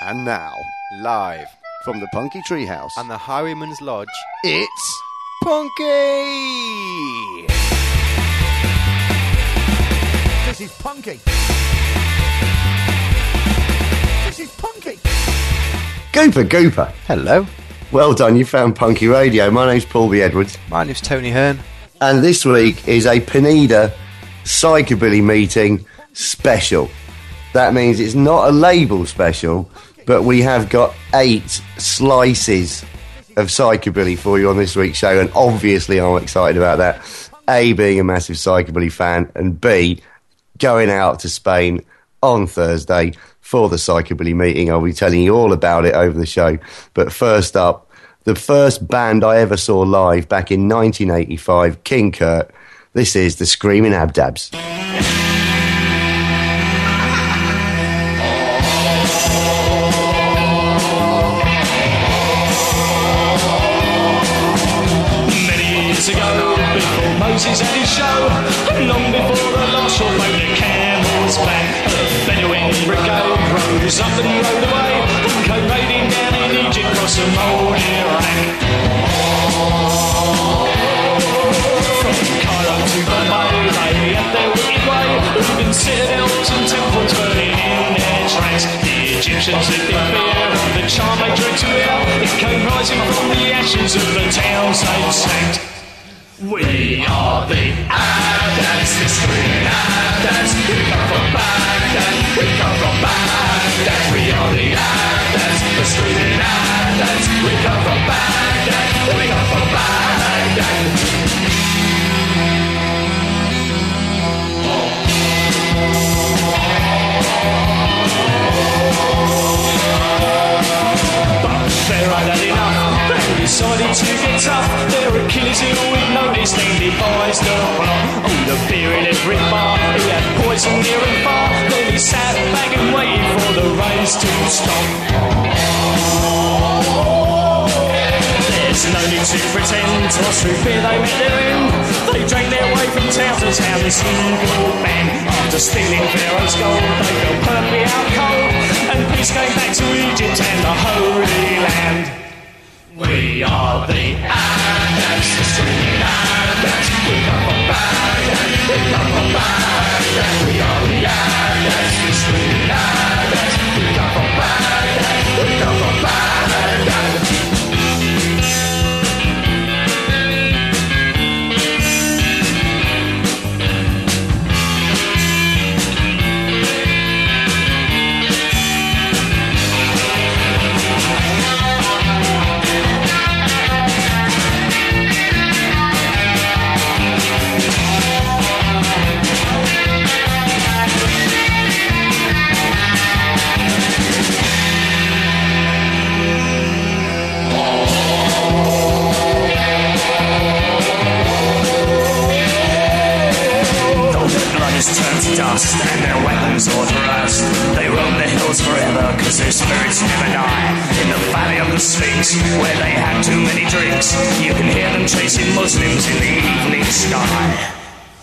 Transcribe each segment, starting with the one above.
And now, live from the Punky Treehouse and the Highwayman's Lodge, it's Punky! This is Punky! This is Punky! Gooper! hello. Well done, you found Punky Radio. My name's Paul B. Edwards. My name's Tony Hearn. And this week is a Pineda Psychobilly meeting special. That means it's not a label special, but we have got 8 slices of Psychobilly for you on this week's show, and obviously I'm excited about that. A, being a massive Psychobilly fan, and B, going out to Spain on Thursday for the Psychobilly meeting. I'll be telling you all about it over the show. But first up, the first band I ever saw live back in 1985, King Kurt. This is the Screaming Abdabs. Ago, before Moses had his show, and long before the last short boat the camel's back, the Bedouin brigade rose up and rode away, and came raiding down in Egypt across the old Iraq. From Cairo to Bombay, they had their wicked way, leaving citadels and temples burning in their tracks. The Egyptians lived in fear of the charm they drew to it, it came rising from the ashes of the towns they'd sacked. We are the Abdabs, the Screaming Abdabs. We come from Baghdad, we come from Baghdad. We are the Abdabs, the Screaming Abdabs. We come from Baghdad, we come from Baghdad. But they're right at enough. They decided to get tough. Their Achilles heel we'd noticed and devised a plot. Oh, the beer in every bar, he had poison near and far. Then he sat back and waited for the rains to stop. There's no need to pretend, toss through fear they met their end. They drank their way from town to town, this single band. After stealing Pharaoh's gold, they fell perfectly out cold, and peace came back to Egypt and the Holy Land. We are the Abdabs, the Screaming Abdabs. We come from Baghdad, we come from Baghdad. We are the Abdabs, the Screaming Abdabs. We come from Baghdad, we come from Baghdad. Turned to dust and their weapons all to rust. They roam the hills forever cause their spirits never die. In the valley of the Sphinx where they had too many drinks, you can hear them chasing Muslims in the evening sky.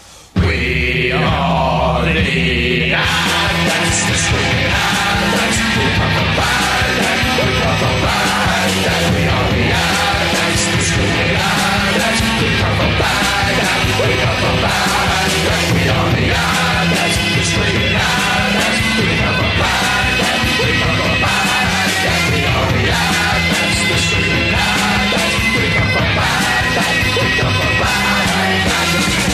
We are the Abdabs, the Screaming Abdabs. We come from Baghdad, we come from Baghdad. We are the Abdabs, the Screaming Abdabs. We come from Baghdad, we come from Baghdad. We are the Abdabs, the Screaming Abdabs. We come from Baghdad, we come from Baghdad. We are the Abdabs, the Screaming Abdabs. We come from Baghdad, we come from Baghdad.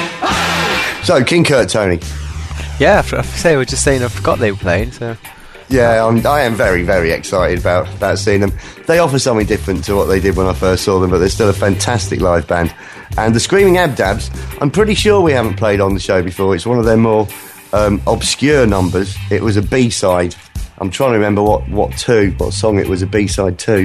So, King Kurt, Tony. Yeah, I say we were just saying I forgot they were playing, so Yeah, I am very, very excited about seeing them. They offer something different to what they did when I first saw them, but they're still a fantastic live band. And the Screaming Abdabs, I'm pretty sure we haven't played on the show before. It's one of their more obscure numbers. It was a B-side. I'm trying to remember what song it was a B-side to.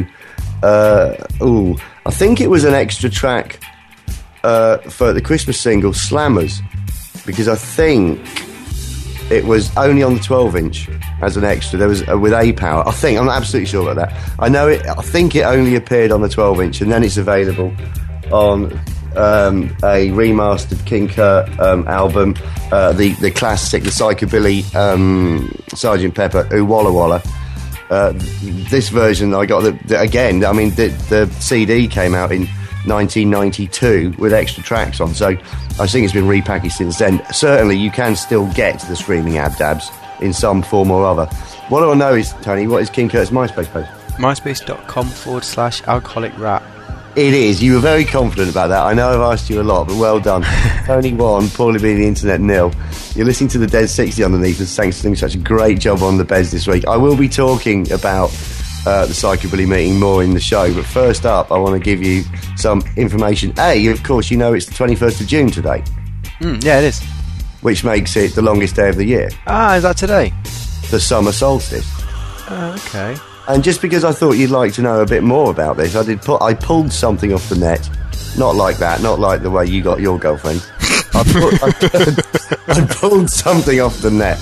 I think it was an extra track for the Christmas single Slammers, because I think it was only on the 12-inch as an extra. There was with A-Power. I think, I'm not absolutely sure about that. I think it only appeared on the 12-inch, and then it's available on a remastered King Kurt album, the classic, the psychobilly Sgt. Pepper, Ooh Walla Walla. This version I got the CD came out in 1992 with extra tracks on, so I think it's been repackaged since then. Certainly you can still get the Screaming Abdabs in some form or other. What I know is, Tony, what is King Kurt's MySpace page? myspace.com/alcoholic rap. It is. You were very confident about that. I know I've asked you a lot, but well done. Tony 1, Paulie B, the Internet 0. You're listening to the Dead 60 underneath, and thanks for doing such a great job on the beds this week. I will be talking about the Psychobilly meeting more in the show, but first up, I want to give you some information. Of course, you know it's the 21st of June today. Yeah, it is. Which makes it the longest day of the year. Is that today? The summer solstice. Okay. And just because I thought you'd like to know a bit more about this, I pulled something off the net. Not like that, not like the way you got your girlfriend. I pulled something off the net.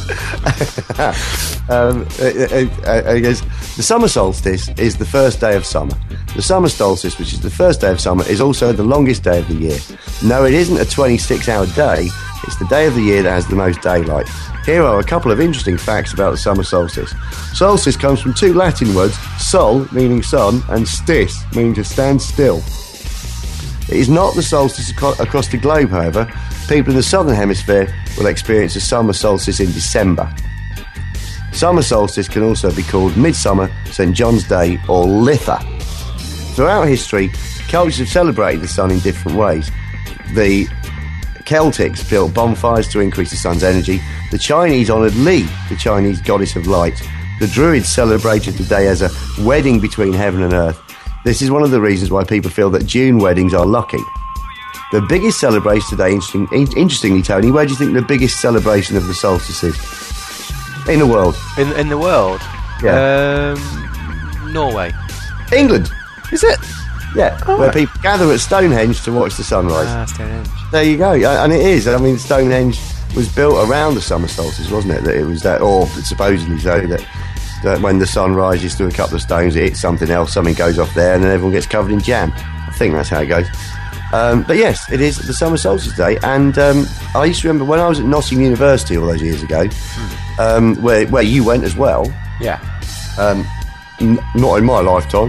It goes, the summer solstice is the first day of summer. The summer solstice, which is the first day of summer, is also the longest day of the year. No, it isn't a 26-hour day. It's the day of the year that has the most daylight. Here are a couple of interesting facts about the summer solstice. Solstice comes from two Latin words, sol, meaning sun, and stis, meaning to stand still. It is not the solstice across the globe, however. People in the southern hemisphere will experience a summer solstice in December. Summer solstice can also be called Midsummer, St. John's Day, or Litha. Throughout history, cultures have celebrated the sun in different ways. The Celtics built bonfires to increase the sun's energy. The Chinese honoured Li, the Chinese goddess of light. The Druids celebrated the day as a wedding between heaven and earth. This is one of the reasons why people feel that June weddings are lucky. The biggest celebration today, interestingly, Tony, where do you think the biggest celebration of the solstice is? In the world. In the world? Yeah. Norway. England. Is it? Yeah, where people gather at Stonehenge to watch the sunrise. Stonehenge. There you go, and it is. I mean, Stonehenge was built around the summer solstice, wasn't it? That it was that, or supposedly so, that when the sun rises through a couple of stones, it hits something else, something goes off there, and then everyone gets covered in jam. I think that's how it goes. But yes, it is the summer solstice day, and I used to remember when I was at Nottingham University all those years ago, where you went as well. Yeah. Not in my lifetime.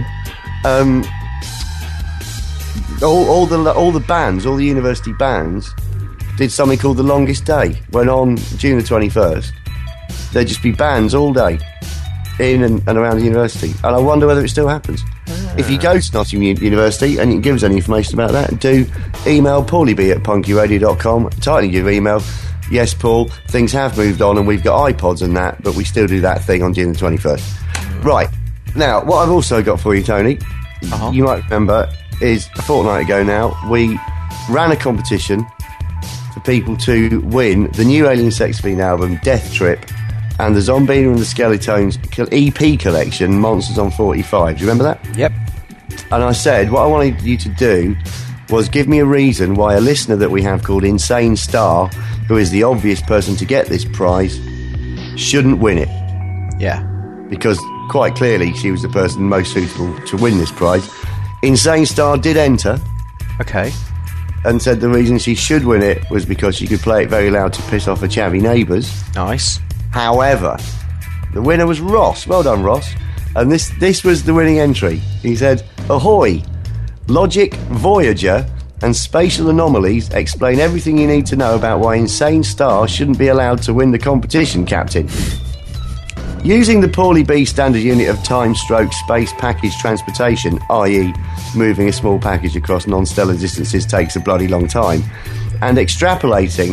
All the bands, all the university bands, did something called the Longest Day. When on June the 21st, there'd just be bands all day in and around the university. And I wonder whether it still happens. If you go to Nottingham University and you can give us any information about that, do email paulieb@punkyradio.com. Title your email. Yes, Paul, things have moved on and we've got iPods and that, but we still do that thing on June the 21st. Right. Now, what I've also got for you, Tony, you might remember, is a fortnight ago now, we ran a competition for people to win the new Alien Sex Fiend album, Death Trip, and the Zombina and the Skeletones EP collection, Monsters on 45. Do you remember that? Yep. And I said, what I wanted you to do was give me a reason why a listener that we have called Insane Star, who is the obvious person to get this prize, shouldn't win it. Yeah. Because quite clearly she was the person most suitable to win this prize. Insane Star did enter. Okay. And said the reason she should win it was because she could play it very loud to piss off her chavvy neighbours. Nice. However, the winner was Ross. Well done, Ross. And this was the winning entry. He said, "Ahoy! Logic, Voyager, and spatial anomalies explain everything you need to know about why Insane Star shouldn't be allowed to win the competition, Captain. Using the Paulie B standard unit of time/space package transportation, i.e. moving a small package across non-stellar distances takes a bloody long time, and extrapolating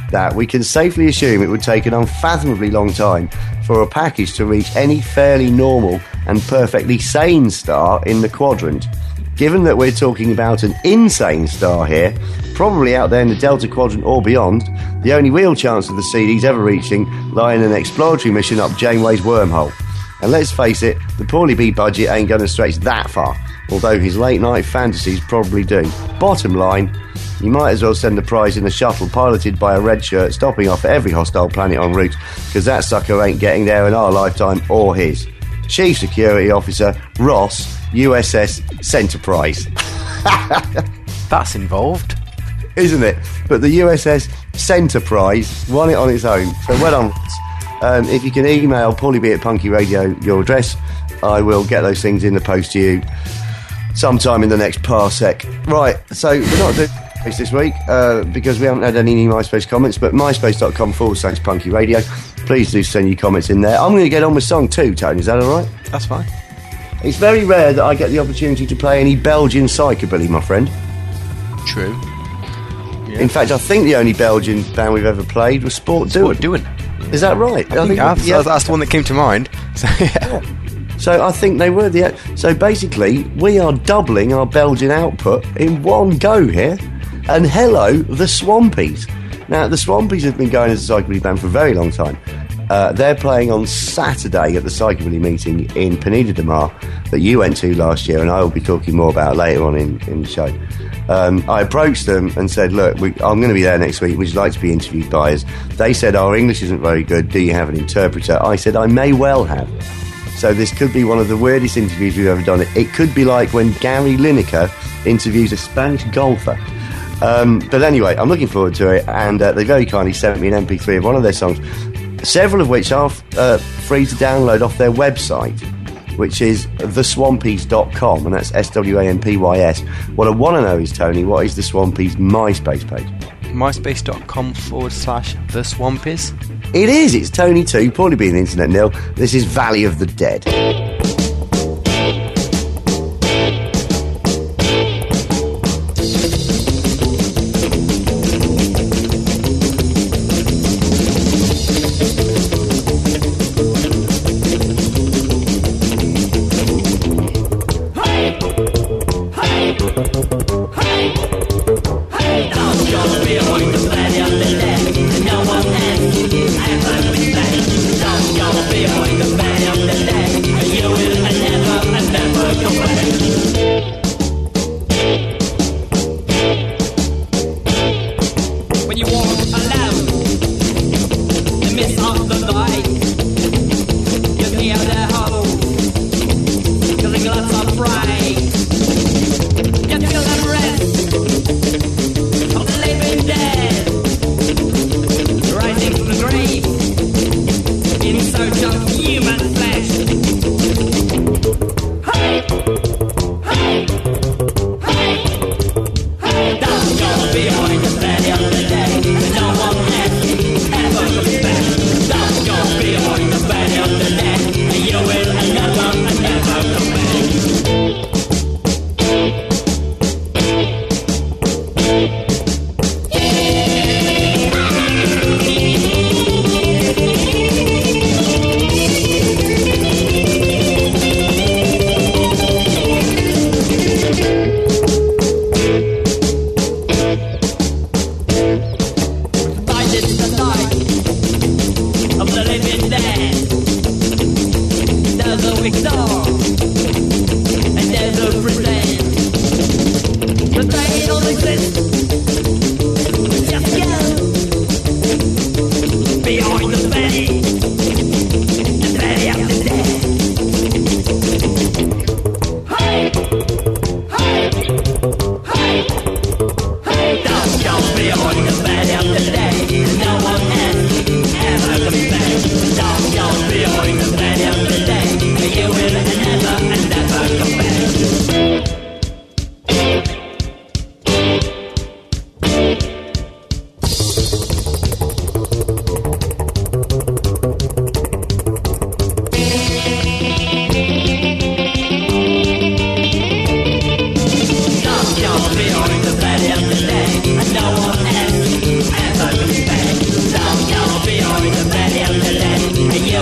that, we can safely assume it would take an unfathomably long time for a package to reach any fairly normal and perfectly sane star in the quadrant. Given that we're talking about an insane star here, probably out there in the Delta Quadrant or beyond, the only real chance of the CDs ever reaching lie in an exploratory mission up Janeway's wormhole. And let's face it, the Paulie B budget ain't going to stretch that far, although his late-night fantasies probably do. Bottom line, you might as well send the prize in a shuttle piloted by a red shirt stopping off at every hostile planet en route, because that sucker ain't getting there in our lifetime or his. Chief Security Officer, Ross, USS Centerprise. That's involved. Isn't it? But the USS Centerprise won it on its own. So well done, Ross. If you can email PaulieB at Punky Radio your address, I will get those things in the post to you sometime in the next parsec. Right, so we're not doing this week because we haven't had any new MySpace comments, but myspace.com/Punky Radio. Please do send your comments in there. I'm going to get on with song 2, Tony. Is that all right? That's fine. It's very rare that I get the opportunity to play any Belgian psychobilly, my friend. True. Yeah. In fact, I think the only Belgian band we've ever played was Sport Doing. Is that right? I think that's the one that came to mind. So, yeah. So I think they were the... So basically, we are doubling our Belgian output in one go here. And hello, the Swampies. Now, the Swampies have been going as a psychobilly band for a very long time. They're playing on Saturday at the psychobilly meeting in Peneda de Mar that you went to last year, and I will be talking more about later on in the show. I approached them and said, look, I'm going to be there next week. Would you like to be interviewed by us? They said, our English isn't very good. Do you have an interpreter? I said, I may well have. So this could be one of the weirdest interviews we've ever done. It could be like when Gary Lineker interviews a Spanish golfer. But anyway, I'm looking forward to it, and they very kindly sent me an MP3 of one of their songs, several of which are free to download off their website, which is theswampies.com, and that's SWAMPYS. What I want to know is, Tony, what is the Swampies MySpace page? myspace.com/The Swampies. It is, it's Tony 2, Paulie B and the Internet Nil. This is Valley of the Dead.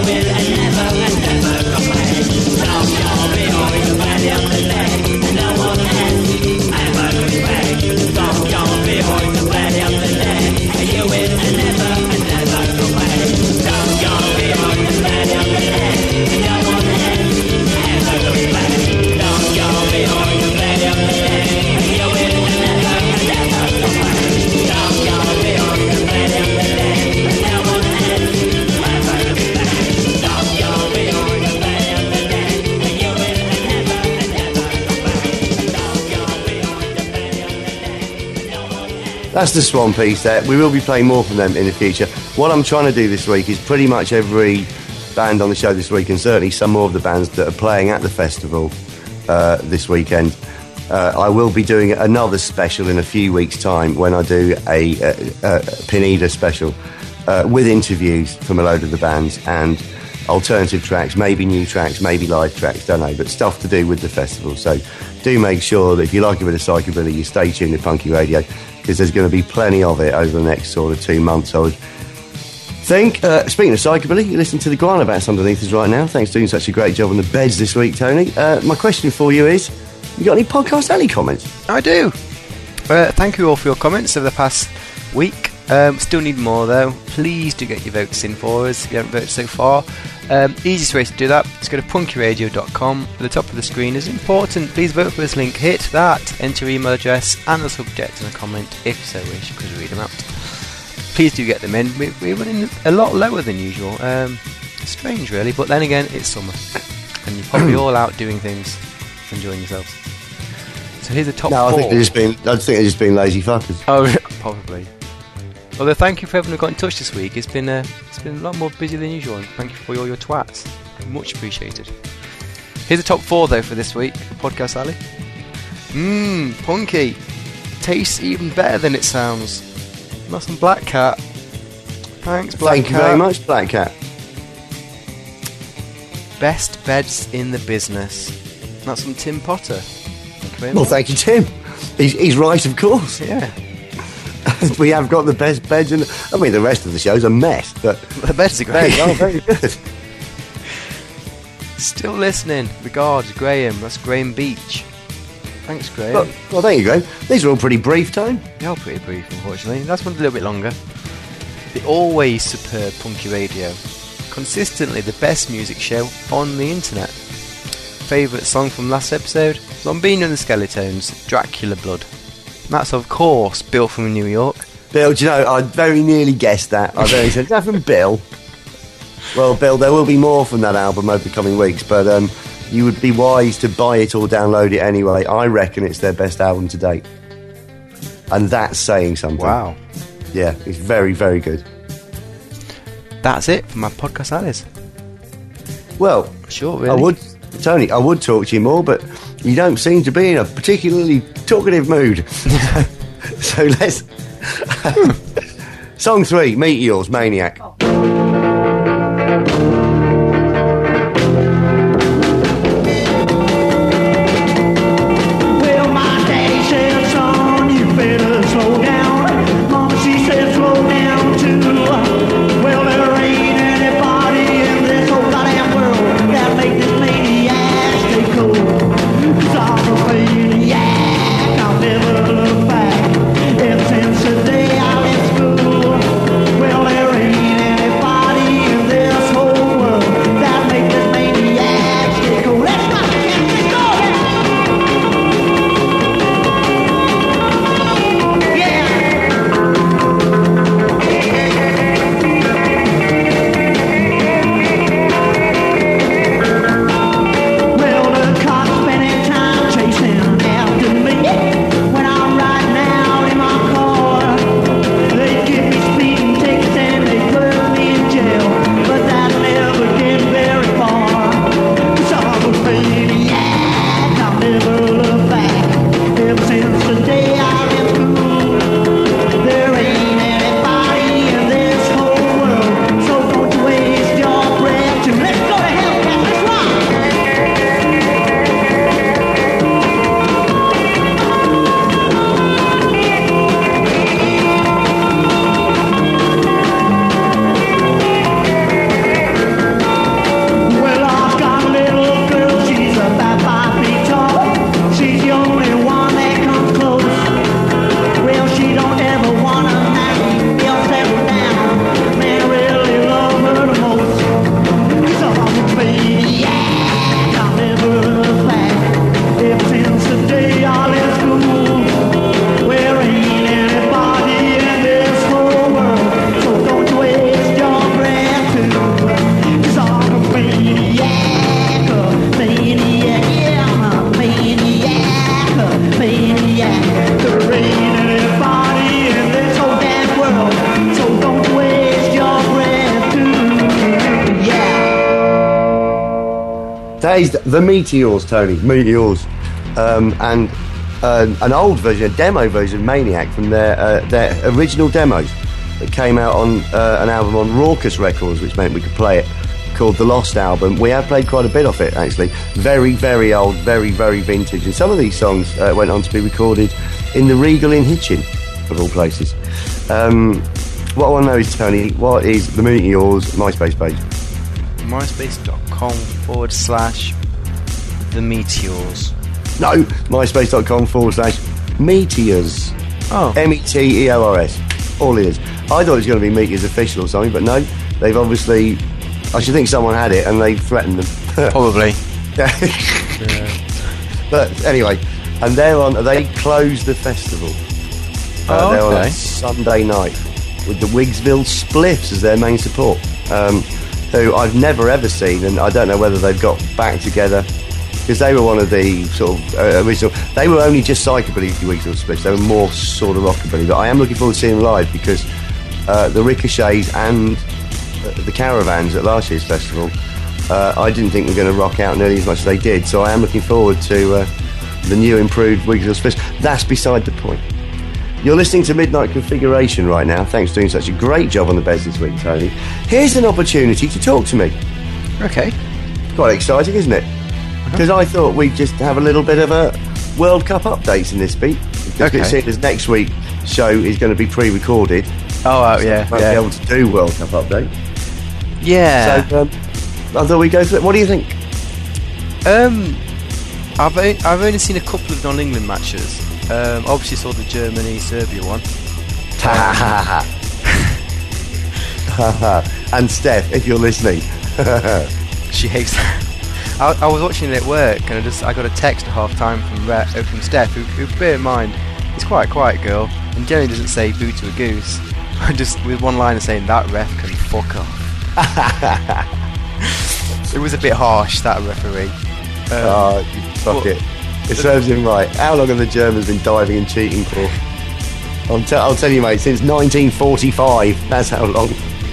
That's the Swan piece there. We will be playing more from them in the future. What I'm trying to do this week is pretty much every band on the show this week, and certainly some more of the bands that are playing at the festival this weekend. I will be doing another special in a few weeks' time when I do a Pineda special with interviews from a load of the bands and alternative tracks, maybe new tracks, maybe live tracks, don't know, but stuff to do with the festival. So do make sure that if you like a bit of psychobilly, you stay tuned to Punky Radio, because there's going to be plenty of it over the next sort of 2 months, I would think. Speaking of psychobilly, you listen to the Guana Bats underneath us right now. Thanks for doing such a great job on the beds this week, Tony. My question for you is, you got any Podcast Alley comments? I do. Thank you all for your comments over the past week. Still need more though. Please do get your votes in for us if you haven't voted so far. Easiest way to do that is go to punkyradio.com. At the top of the screen is important. Please vote for this link. Hit that. Enter your email address and the subject and a comment if so wish, because we read them out. Please do get them in. We're running a lot lower than usual. Strange really, but then again it's summer and you're probably all out doing things, enjoying yourselves. So here's the top 4. I think they're just being lazy fuckers. Oh, probably. Although thank you for everyone who got in touch this week. It's been a lot more busy than usual. And thank you for all your twats. Much appreciated. Here's the top 4 though for this week. Podcast Alley. Punky. Tastes even better than it sounds. That's some Black Cat. Thanks, Black Cat. Thank you very much, Black Cat. Best beds in the business. That's from Tim Potter. Well, thank you, Tim. He's right, of course. Yeah. We have got the best beds in. I mean, the rest of the show's a mess, but the beds are great. Oh, very good. Still listening. Regards, Graham. That's Graham Beach. Thanks, Graham. Well, thank you, Graham. These are all pretty brief, Tone. They are pretty brief, unfortunately. That's one a little bit longer. The always superb Punky Radio. Consistently the best music show on the internet. Favourite song from last episode? Zombino and the Skeletons, Dracula Blood. That's, of course, Bill from New York. Bill, do you know, I very nearly guessed that. I very said, is that from Bill? Well, Bill, there will be more from that album over the coming weeks, but you would be wise to buy it or download it anyway. I reckon it's their best album to date. And that's saying something. Wow. Yeah, it's very, very good. That's it for my Podcast Alice. Well, sure, really. I would talk to you more, but you don't seem to be in a particularly talkative mood. So let's... Song 3, Meteors, Maniac. Ever since the day I left school, well, there ain't That is the Meteors, Tony. Meteors. And an old version, a demo version of Maniac from their original demos that came out on an album on Raucous Records, which meant we could play it, called The Lost Album. We have played quite a bit of it, actually. Very, very old, very, very vintage. And some of these songs went on to be recorded in the Regal in Hitchin, of all places. What I want to know is, Tony, what is the Meteors MySpace page? MySpace.com/The Meteors. No, MySpace.com/Meteors. Oh. Meteors. All ears. I thought it was going to be Meteors Official or something, but no. They've obviously... I should think someone had it and they threatened them. Probably. But anyway, and they closed the festival. They're on a Sunday night with the Wigsville Spliffs as their main support, who I've never ever seen, and I don't know whether they've got back together, because they were one of the sort of original. They were only just psychobilly Wigsville Spliffs. They were more sort of rockabilly, but I am looking forward to seeing them live, because the Ricochets and the Caravans at last year's festival, I didn't think were going to rock out nearly as much as they did, so I am looking forward to the new improved Wigsville Spliffs. That's beside the point. You're listening to Midnight Configuration right now. Thanks for doing such a great job on the beds this week, Tony. Here's an opportunity to talk to me. Okay. Quite exciting, isn't it? Because I thought we'd just have a little bit of a World Cup updates in this beat. Because it seems next week's show is going to be pre-recorded. Oh, yeah. Won't be able to do World Cup update. Yeah. So I thought we'd go through it. What do you think? I've only seen a couple of non-England matches. Obviously saw the Germany-Serbia one. And Steph, if you're listening. She hates that. I was watching it at work, and I got a text at half-time from Steph, who, bear in mind, is quite a quiet girl, and generally doesn't say boo to a goose. Just with one line saying, that ref can fuck off. It was a bit harsh, that referee. Fuck it. It serves him right. How long have the Germans been diving and cheating for? I'll tell you, mate, since 1945. That's how long.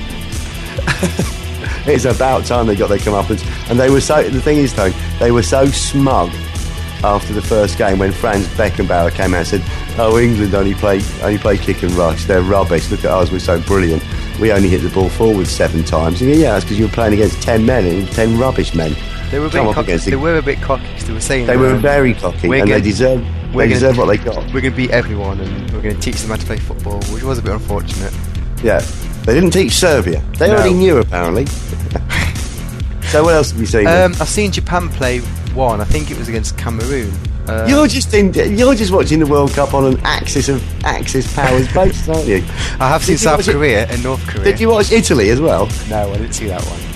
It's about time they got their comeuppance. And they were so... The thing is, though, they were so smug after the first game when Franz Beckenbauer came out and said, oh, England only play kick and rush. They're rubbish. Look at us, we're so brilliant. We only hit the ball forward 7 times. And yeah, that's because you were playing against 10 men and 10 rubbish men. They were a bit cocky. They were a bit cocky because they were saying they were very cocky, and they deserve what they got. We're going to beat everyone, and we're going to teach them how to play football, which was a bit unfortunate. Yeah, they didn't teach Serbia. They already knew, apparently. So what else have you seen? I've seen Japan play one. I think it was against Cameroon. You're just watching the World Cup on an Axis powers basis, aren't you? I have seen South Korea and North Korea. Did you watch Italy as well? No, I didn't see that one.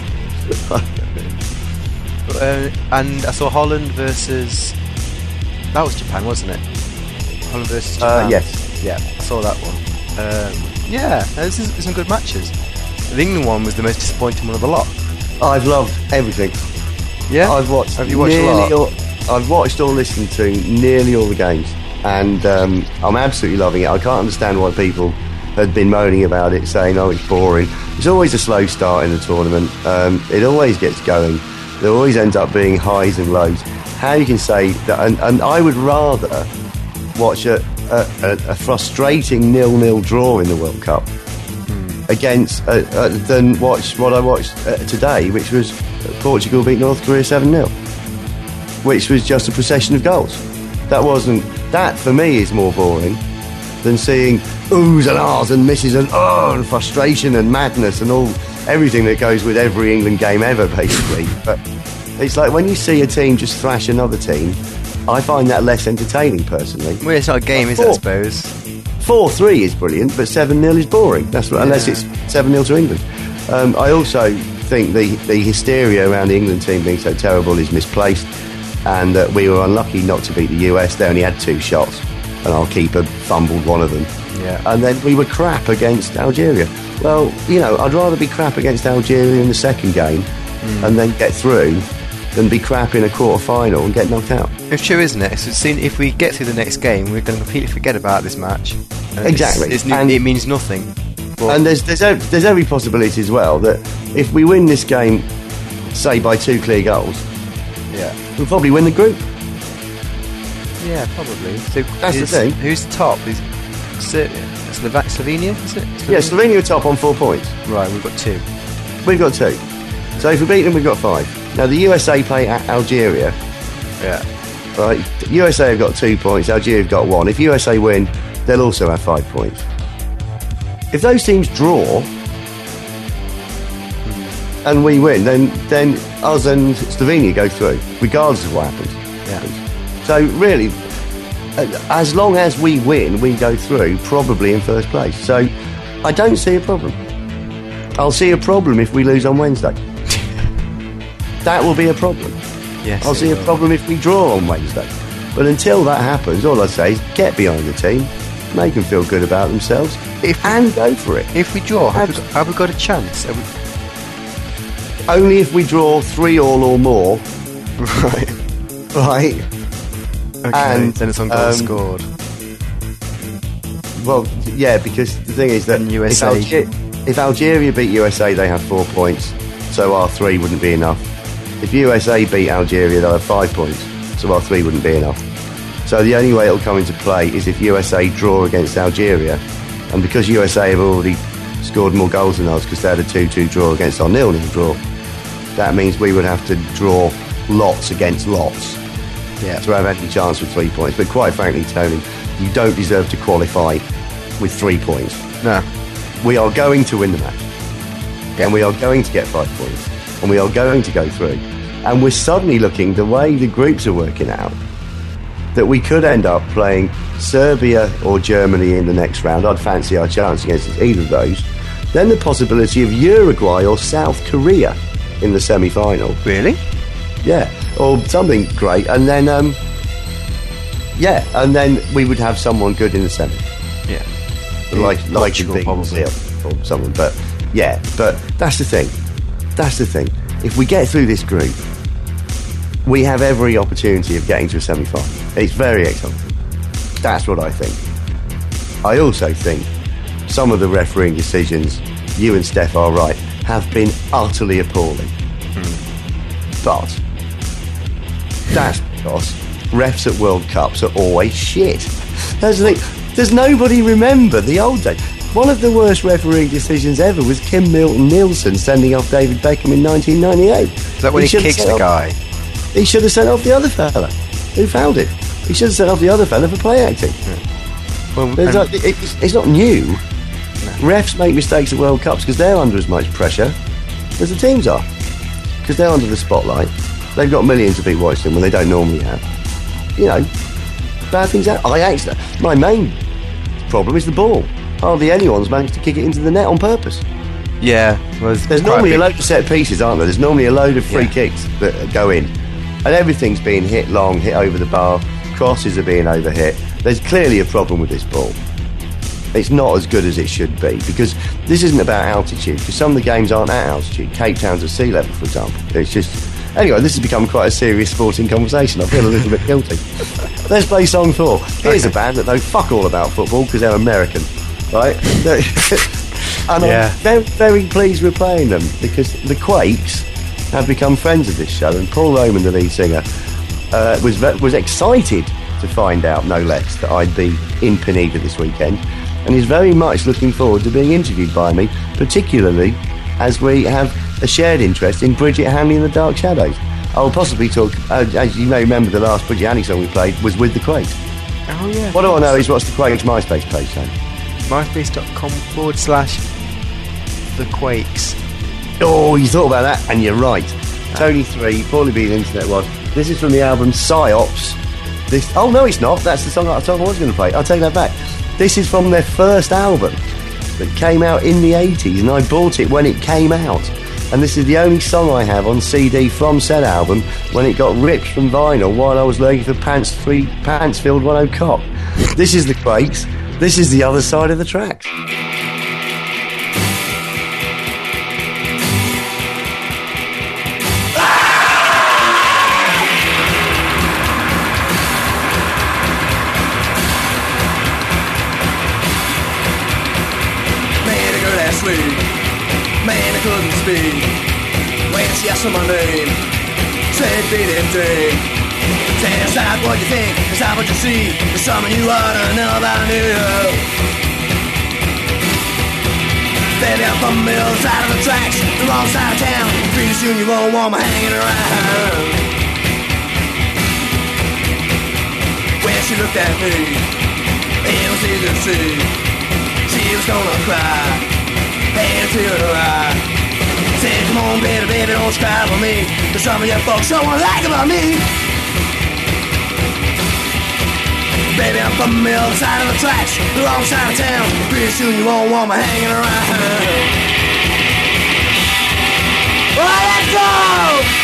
And I saw Holland versus... That was Japan, wasn't it? Holland versus Japan. Yes. Yeah, I saw that one. There's some good matches. The England one was the most disappointing one of the lot. I've loved everything. Yeah? Have you watched a lot? I've watched or listened to nearly all the games, and I'm absolutely loving it. I can't understand why people had been moaning about it, saying, oh, it's boring. It's always a slow start in the tournament. It always gets going. There always ends up being highs and lows. How you can say that, and I would rather watch a frustrating 0-0 draw in the World Cup against than watch what I watched today, which was Portugal beat North Korea 7-0, which was just a procession of goals. That for me is more boring than seeing oohs and ahs and misses and and frustration and madness and everything that goes with every England game ever, basically. But it's like when you see a team just thrash another team, I find that less entertaining, personally. Well, it's not a game, is it, I suppose? 4-3 is brilliant, but 7-0 is boring. That's what, unless it's 7-0 to England. I also think the hysteria around the England team being so terrible is misplaced, and that we were unlucky not to beat the US. They only had 2 shots, and our keeper fumbled one of them. Yeah. And then we were crap against Algeria. Well, I'd rather be crap against Algeria in the second game and then get through than be crap in a quarter-final and get knocked out. It's true, isn't it? So if we get through the next game, we're going to completely forget about this match. Exactly. It means nothing. But and there's every possibility as well that if we win this game, say by 2 clear goals, Yeah. we'll probably win the group. Yeah, probably. So That's the thing. Who's the top? Is Slovenia, is it? Yeah, Slovenia are top on 4 points. Right, we've got 2. We've got 2. So if we beat them, we've got 5. Now, the USA play at Algeria. Yeah. Right, USA have got 2 points, Algeria have got 1. If USA win, they'll also have 5 points. If those teams draw and we win, then us and Slovenia go through, regardless of what happens. Yeah. So really, as long as we win, we go through, probably in first place. So I don't see a problem. I'll see a problem if we lose on Wednesday. That will be a problem. Yes. I'll see a problem if we draw on Wednesday. But until that happens, all I say is get behind the team, make them feel good about themselves, and go for it. If we draw, have we got a chance? Only if we draw 3-3 or more. Right. Right. Okay. And, then it's on goals scored. Well, yeah, because the thing is that And USA. if Algeria beat USA, they have 4 points, so our 3 wouldn't be enough. If USA beat Algeria, they'll have 5 points, so our 3 wouldn't be enough. So the only way it'll come into play is if USA draw against Algeria, and because USA have already scored more goals than us because they had a 2-2 draw against our 0-0 draw, that means we would have to draw lots against lots to have any chance with 3 points. But quite frankly, Tony, you don't deserve to qualify with 3 points. No. We are going to win the match, and we are going to get 5 points, and we are going to go through. And we're suddenly looking, the way the groups are working out, that we could end up playing Serbia or Germany in the next round. I'd fancy our chance against either of those. Then the possibility of Uruguay or South Korea in the semi-final. Really? Yeah, or something great. And then, and then we would have someone good in the semi. Yeah. Like Portugal, probably. or someone. But yeah, but that's the thing. That's the thing. If we get through this group, we have every opportunity of getting to a semi-final. It's very exciting. That's what I think. I also think some of the refereeing decisions, you and Steph are right, have been utterly appalling. But that's because refs at World Cups are always shit. That's the thing. Does nobody remember the old days? One of the worst refereeing decisions ever was Kim Milton-Nielsen sending off David Beckham in 1998. Is that when he kicks the guy? He should have sent off the other fella who fouled it. He should have sent off the other fella for play acting. Well, It's not new. Refs make mistakes at World Cups because they're under as much pressure as the teams are. Because they're under the spotlight. They've got millions of people watching them when they don't normally have. You know, bad things happen. My main problem is the ball. Hardly anyone's managed to kick it into the net on purpose. yeah. Well, There's normally a load of set pieces, aren't there? There's normally a load of free kicks that go in. And everything's being hit long, hit over the bar, crosses are being overhit. There's clearly a problem with this ball. It's not as good as it should be, because this isn't about altitude, because some of the games aren't at altitude. Cape Town's at sea level, for example. It's just... Anyway, this has become quite a serious sporting conversation. I feel a little bit guilty. Let's play song 4. Here's a band that know fuck all about football because they're American, right? And I'm very, very pleased we're playing them, because the Quakes have become friends of this show, and Paul Roman, the lead singer, was excited to find out, no less, that I'd be in Pineda this weekend, and he's very much looking forward to being interviewed by me, particularly as we have a shared interest in Bridget Hanley and the Dark Shadows. I'll possibly talk, as you may remember, the last Bridget Hanley song we played was with the Quakes. Oh yeah. What I want to know is what's the Quakes MySpace page, Tony? MySpace.com/The Quakes. Oh, you thought about that, and you're right. Tony 3, Paulie B, the Internet One. This is from the album Psyops. Oh no, it's not. That's the song I was going to play. I'll take that back. This is from their first album that came out in the 80s, and I bought it when it came out. And this is the only song I have on CD from said album when it got ripped from vinyl while I was looking for Pantsfield 10 Cock. This is the Quakes. This is the other side of the tracks. Man, I couldn't speak when she asked for my name. Say beat him drink. Say it's not what you think, it's not what you see. There's something you ought to know about New York. Baby, I'm from the other side of the tracks, the wrong side of town. Pretty soon you won't want me hanging around. When she looked at me, it was easy to see she was gonna cry, and tear in her eye. Said, come on, baby, baby, don't cry for me. There's some of you folks don't wanna like about me. Baby, I'm from the other side of the tracks, the wrong side of town. Pretty soon you won't want me hanging around. Well, let's go!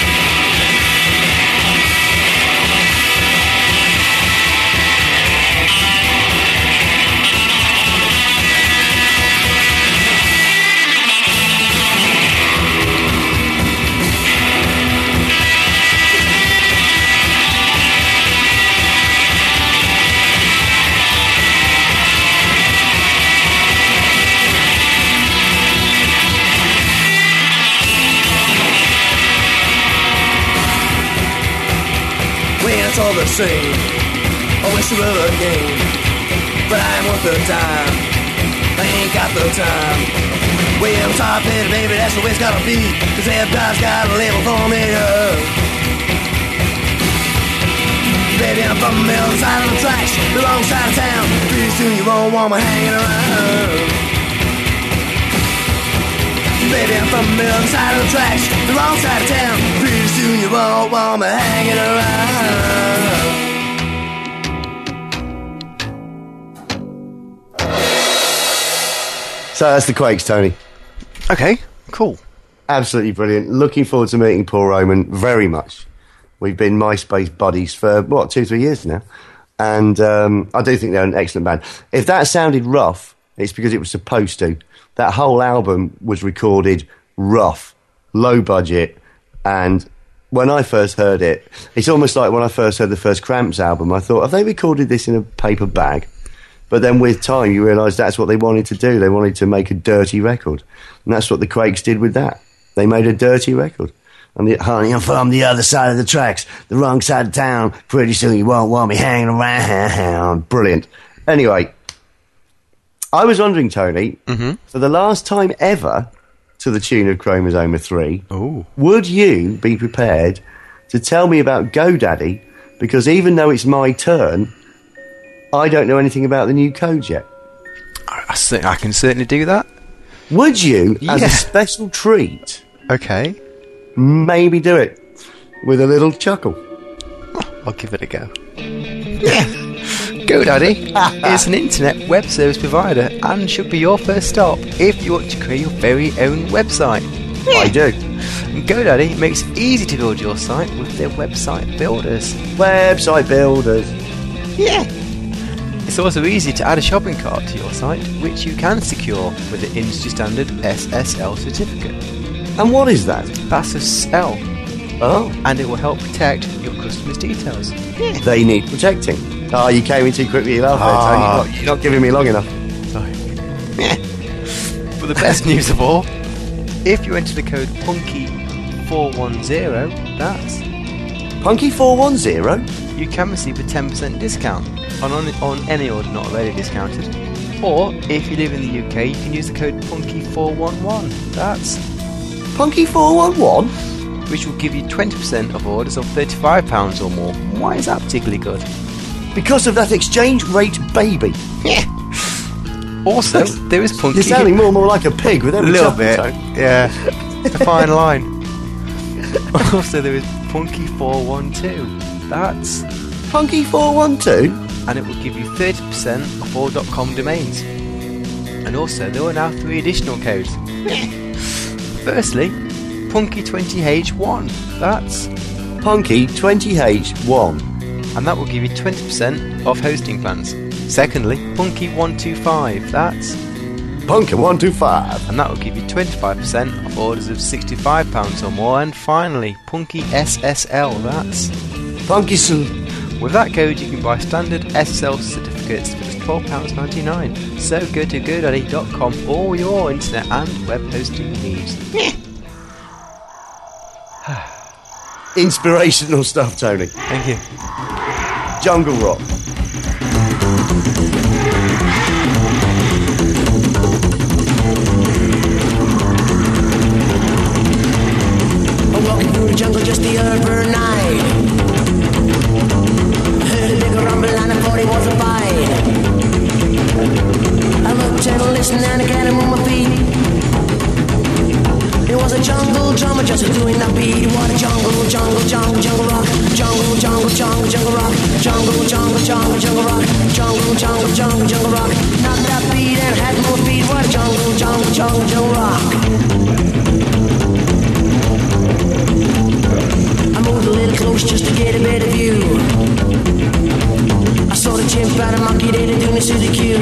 It's all the same, I wish it were a game, but I ain't worth the time, I ain't got the time. Way on top of it, baby, that's the way it's gotta be, cause everybody's got a label for me, Baby, I'm from the other side of the tracks, the wrong side of town. Pretty soon you won't want me hanging around. Baby, I'm from the other side of the tracks, the wrong side of town. Pretty soon you won't want me hanging around. So that's the Quakes, Tony. Okay, cool. Absolutely brilliant. Looking forward to meeting Paul Roman very much. We've been MySpace buddies for, 2-3 years now. And I do think they're an excellent band. If that sounded rough, it's because it was supposed to. That whole album was recorded rough, low budget, and when I first heard it, it's almost like when I first heard the first Cramps album, I thought, have they recorded this in a paper bag? But then with time, you realise that's what they wanted to do. They wanted to make a dirty record. And that's what the Quakes did with that. They made a dirty record. And honey, I'm from the other side of the tracks, the wrong side of town. Pretty soon you won't want me hanging around. Brilliant. Anyway, I was wondering, Tony, for the last time ever, to the tune of Chromosome 3, would you be prepared to tell me about GoDaddy? Because even though it's my turn, I don't know anything about the new codes yet. I can certainly do that. Would you, as a special treat, Okay. maybe do it with a little chuckle? I'll give it a go. GoDaddy is an internet web service provider and should be your first stop if you want to create your very own website. I do. GoDaddy makes it easy to build your site with their website builders. Website builders. Yeah. It's also easy to add a shopping cart to your site, which you can secure with the industry standard SSL certificate. And what is that? That's a L, Oh, and it will help protect your customers' details. they need protecting. Oh, you came in too quickly, you laughed there, Tony. You're not giving me long enough. Sorry. But the best news of all, if you enter the code PUNKY410, that's Punky410? you can receive a 10% discount on any order not already discounted. Or if you live in the UK, you can use the code PUNKY411. That's Punky411? which will give you 20% of orders of £35 or more. Why is that particularly good? Because of that exchange rate baby. Also, there is Punky. You're sounding more and more like a pig with a every little chuckle, bit. Tony. Yeah, it's a fine line. Also, there is Punky412. That's Punky412? and it will give you 30% off all .com domains. And also, there are now 3 additional codes. Firstly, Punky20H1. That's Punky20H1. and that will give you 20% off hosting plans. Secondly, Punky125. That's Punky125. and that will give you 25% off orders of £65 or more. And finally, Punky SSL. That's Punky... with that code you can buy standard SSL certificates for just £12.99. So go to GoDaddy.com for all your internet and web hosting needs. Inspirational stuff, Tony. Thank you. Jungle rock. I'm walking through the jungle just the other night. Heard a big rumble and I thought it was a fight. I looked and listened and I can't move my feet. It was a jungle drummer just doing the beat. What a jungle, jungle, jungle, jungle rock. Jungle, jungle, jungle, jungle rock. Jungle, jungle, jungle, jungle rock. Jungle, jungle, jungle, jungle rock. Not that beat and had more speed. What a jungle, jungle, jungle, jungle rock. I moved a little close just to get a better view. I saw the chimp and a monkey, they doing the city queue.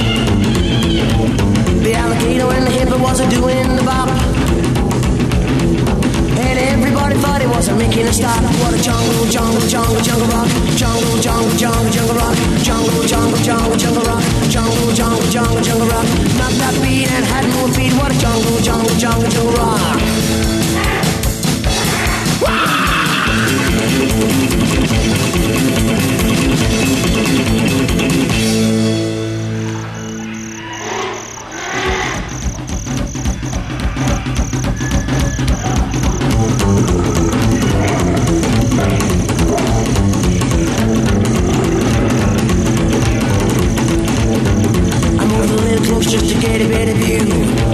The alligator and the hippo was doing the bop. And everybody thought it wasn't making a stop. What a jungle, jungle, jungle, jungle rock. Jungle, jungle, jungle, jungle rock. Jungle, jungle, jungle, jungle rock. Jungle, jungle, jungle, jungle rock. Not that beat and had more feet. What a jungle, jungle, jungle, jungle rock. Just to get a better view.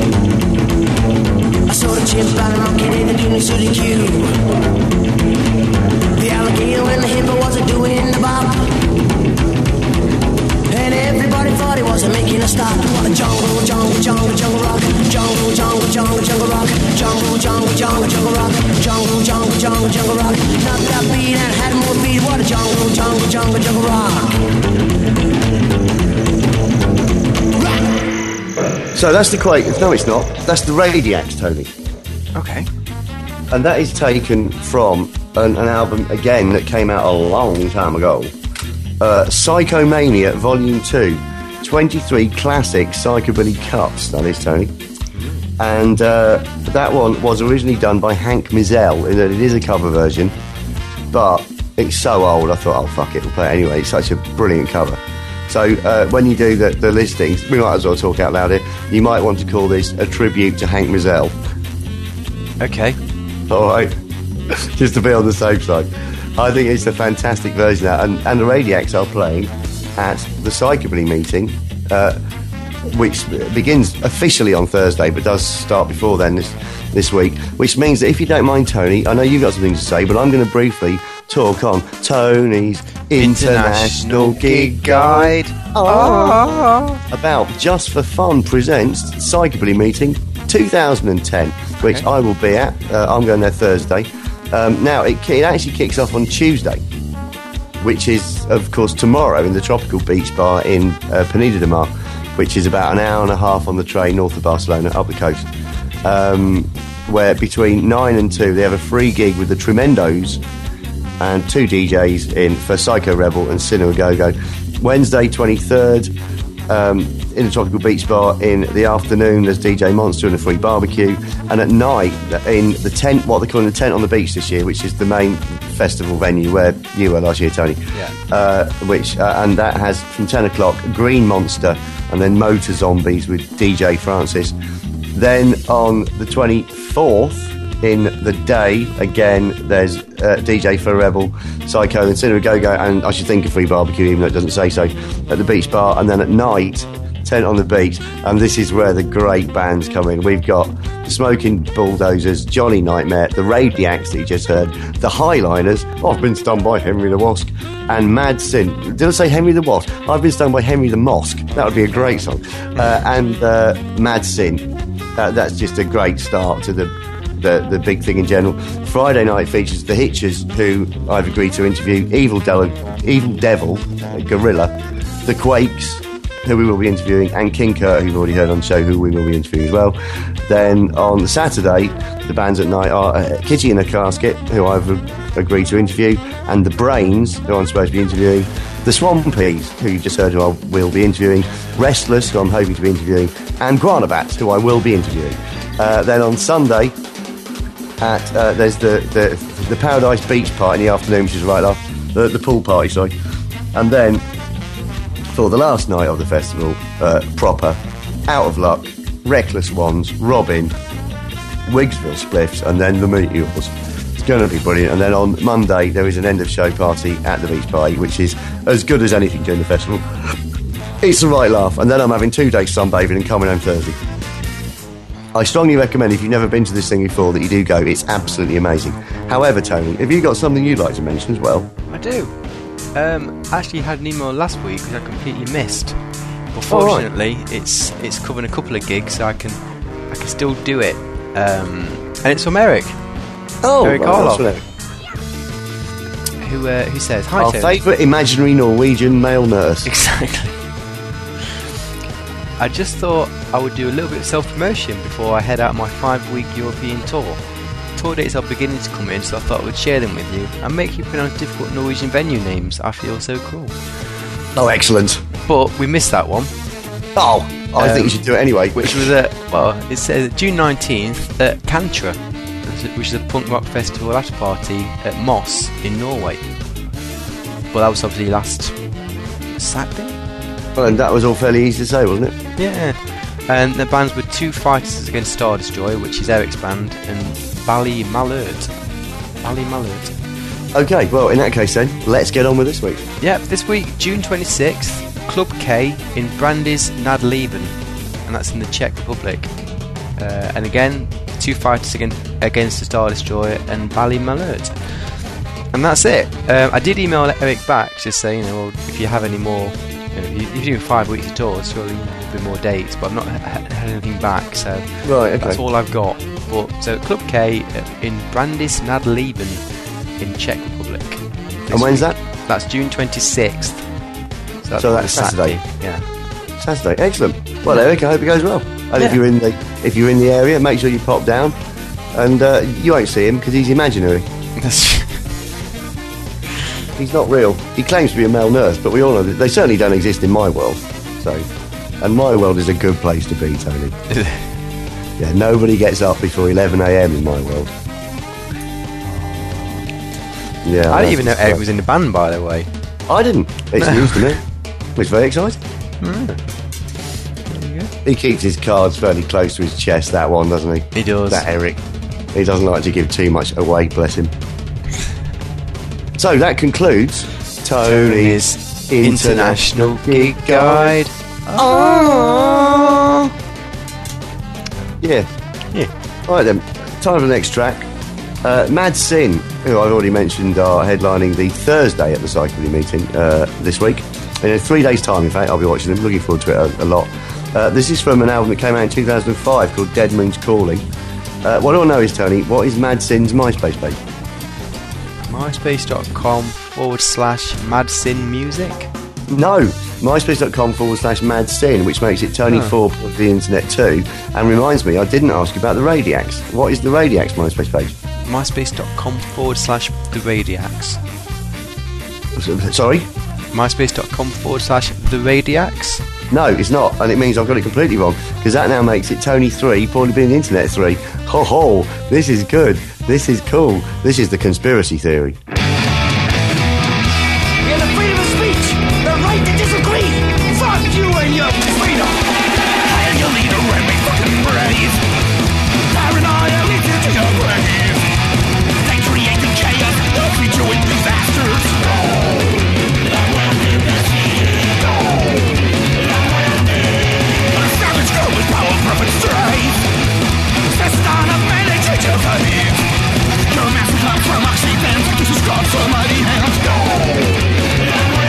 I saw the chimp and the monkey, they were doing the city queue. The alligator and the hippo was doing the bop. And everybody thought he wasn't making a stop. What a jungle, jungle, jungle, jungle rock. Jungle, jungle, jungle, jungle rock. Jungle, jungle, jungle, jungle rock. Jungle, jungle, jungle, jungle rock. Not that beat and had more beat. What a jungle, jungle, jungle, jungle rock. So that's the Quakers. No, it's not. That's the Radiacs, Tony. Okay. And that is taken from an album, again, that came out a long time ago. Psychomania Volume 2. 23 classic psychobilly cuts, that is, Tony. And that one was originally done by Hank Mizell, in that it is a cover version. But it's so old, I thought, oh, fuck it, we'll play it anyway. It's such a brilliant cover. So when you do the listings, we might as well talk out loud here. You might want to call this a tribute to Hank Mizell. Okay. All right. Just to be on the safe side. I think it's a fantastic version of that. And the Radiacs are playing at the Psychobilly meeting, which begins officially on Thursday, but does start before then this week. Which means that if you don't mind, Tony, I know you've got some things to say, but I'm going to briefly talk on Tony's International Gig Guide. About Just for Fun presents Psychobilly Meeting 2010, which I will be at. I'm going there Thursday. Now, it actually kicks off on Tuesday, which is, of course, tomorrow in the Tropical Beach Bar in Peneda de Mar, which is about an hour and a half on the train north of Barcelona, up the coast, where between 9 and 2 they have a free gig with the Tremendos and 2 DJs in for Psycho Rebel and Cinema Go-Go. Wednesday 23rd, in the Tropical Beach Bar in the afternoon, there's DJ Monster and a free barbecue. And at night, in the tent, what they're calling the Tent on the Beach this year, which is the main festival venue where you were last year, Tony. Yeah. And that has from 10 o'clock Green Monster and then Motor Zombies with DJ Francis. Then on the 24th, in the day, again, there's DJ for Rebel, Psycho and Cinema Go-Go, and I should think a free barbecue, even though it doesn't say so, at the beach bar. And then at night, Tent on the Beach, and this is where the great bands come in. We've got the Smoking Bulldozers, Johnny Nightmare, the Radiacs that you just heard, the Highliners, I've Been Stung by Henry the Wasp, and Mad Sin. Did I say Henry the Wasp? I've Been Stung by Henry the Mosque. That would be a great song. And Mad Sin. That's just a great start to the big thing in general. Friday night features the Hitchers, who I've agreed to interview, Evil Devil, Gorilla, the Quakes, who we will be interviewing, and King Kurt, who you've already heard on the show, who we will be interviewing as well. Then on the Saturday, the bands at night are Kitty in a Casket, who I've agreed to interview, and the Brains, who I'm supposed to be interviewing, the Swampies, who you've just heard, who I will be interviewing, Restless, who I'm hoping to be interviewing, and Guanabats, who I will be interviewing. Then on Sunday, at there's the Paradise Beach party in the afternoon, which is right off the pool party, sorry, and then for the last night of the festival, proper, Out of Luck, Reckless Ones, Robin, Wigsville Spliffs, and then the Meteors. It's going to be brilliant. And then on Monday there is an end of show party at the beach party, which is as good as anything during the festival. It's a right laugh. And then I'm having 2 days sunbathing and coming home Thursday. I strongly recommend, if you've never been to this thing before, that you do go. It's absolutely amazing. However, Tony, have you got something you'd like to mention as well? I do. Actually had an email last week which I completely missed. But fortunately, it's covering a couple of gigs, so I can still do it. And it's from Eric. Oh, Eric right, Karloff, who says, "Hi, our Tony." favourite imaginary Norwegian male nurse. Exactly. I just thought I would do a little bit of self-promotion before I head out on my 5-week European tour. Tour dates are beginning to come in, so I thought I would share them with you and make you pronounce difficult Norwegian venue names. I feel so cool. Oh, excellent. But we missed that one. Oh, I think you should do it anyway. Which was it says June 19th at Kantra, which is a punk rock festival after party at Moss in Norway. But that was obviously last Saturday. Well, and that was all fairly easy to say, wasn't it? Yeah. And the bands were Two Fighters Against Star Destroyer, which is Eric's band, and Bally Malert. Okay, well, in that case then, let's get on with this week. Yep, this week, June 26th, Club K in Brandis nad Leven, and that's in the Czech Republic. And again, Two Fighters Against the Star Destroyer and Bally Malert. And that's it. I did email Eric back, just saying, well, if you have any more, if you're doing 5 weeks of tours, surely there'll be more dates, but I've not had anything back, so right, okay. That's all I've got. But so Club K in Brandis nad Leven in Czech Republic. And when's that? That's June 26th. So that's Saturday. Yeah. Saturday, excellent. Well, Eric, I hope it goes well. And if you're in the area, make sure you pop down. And you won't see him because he's imaginary. He's not real. He claims to be a male nurse, but we all know that they certainly don't exist in my world. So, and my world is a good place to be, Tony. Yeah, nobody gets up before 11 a.m. in my world. Yeah, I didn't even know Eric was in the band, by the way. I didn't. It's news to me. It's very exciting. He keeps his cards fairly close to his chest, that one, doesn't he? He does. That Eric. He doesn't like to give too much away, bless him. So that concludes Tony's International Gig Guide. Oh. Yeah. All right then, time for the next track. Mad Sin, who I've already mentioned, are headlining the Thursday at the Psychobilly meeting this week. In 3 days' time, in fact, I'll be watching them. Looking forward to it a lot. This is from an album that came out in 2005 called Dead Moon's Calling. What I want to know is, Tony, what is Mad Sin's MySpace page? MySpace.com/MadSinMusic? No, MySpace.com/Mad Sin, which makes it Tony 4 of the internet too. And reminds me, I didn't ask you about the Radiacs. What is the Radiacs MySpace page? MySpace.com/The Radiacs. Sorry? MySpace.com/The Radiacs? No, it's not, and it means I've got it completely wrong, because that now makes it Tony 3, Paulie being the internet 3. Ho ho, this is good, this is cool, this is the conspiracy theory. In the freedom of speech, the right to disagree. Fuck you and your freedom. Hire your leader and be fucking brave. Paranoia leads you to your grave. They create the chaos, they'll feed you in disasters. A savage girl with power, perfect strength. Test on a manager to believe. Your master comes from oxygen. This is God's almighty hand.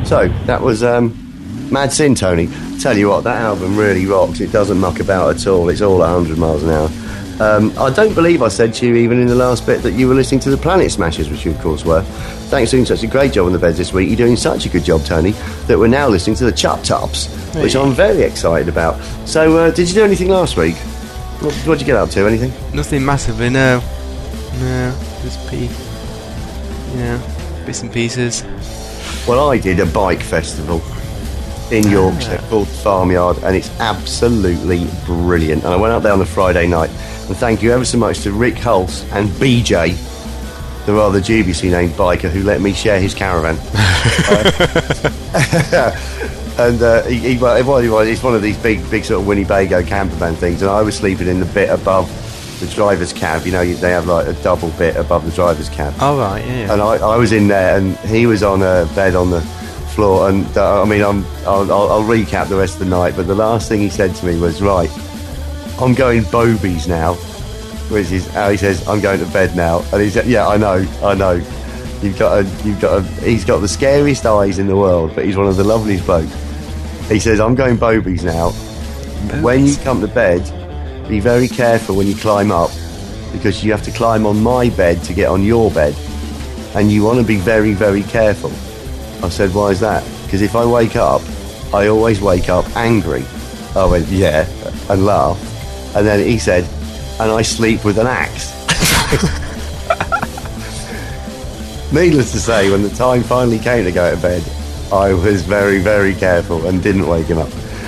So, that was Mad Sin, Tony. Tell you what, that album really rocks. It doesn't muck about at all. It's all 100 miles an hour. I don't believe I said to you, even in the last bit, that you were listening to the Planet Smashers, which you, of course, were. Thanks for doing such a great job on the beds this week. You're doing such a good job, Tony, that we're now listening to the Chup Tops, which I'm very excited about. So, did you do anything last week? What did you get up to? Anything? Nothing massively, no. No, just bits and pieces. Well, I did a bike festival in Yorkshire called Farmyard, and it's absolutely brilliant. And I went up there on a Friday night, and thank you ever so much to Rick Hulse and BJ, the rather dubiously named biker who let me share his caravan. And he's one of these big sort of Winnebago camper van things, and I was sleeping in the bit above the driver's cab. You know, they have like a double bit above the driver's cab. Oh, right, yeah. And I was in there, and he was on a bed on the floor. And I'll recap the rest of the night. But the last thing he said to me was, "Right, I'm going Bobies now," which is how he says, "I'm going to bed now." And he said, "Yeah, I know. He's got the scariest eyes in the world, but he's one of the loveliest blokes." He says, "I'm going Bobies now. When you come to bed, be very careful when you climb up, because you have to climb on my bed to get on your bed, and you want to be very, very careful." I said, "Why is that?" "Because if I wake up, I always wake up angry." I went, "Yeah," and laughed. And then he said, "And I sleep with an axe." Needless to say, when the time finally came to go to bed, I was very, very careful and didn't wake him up.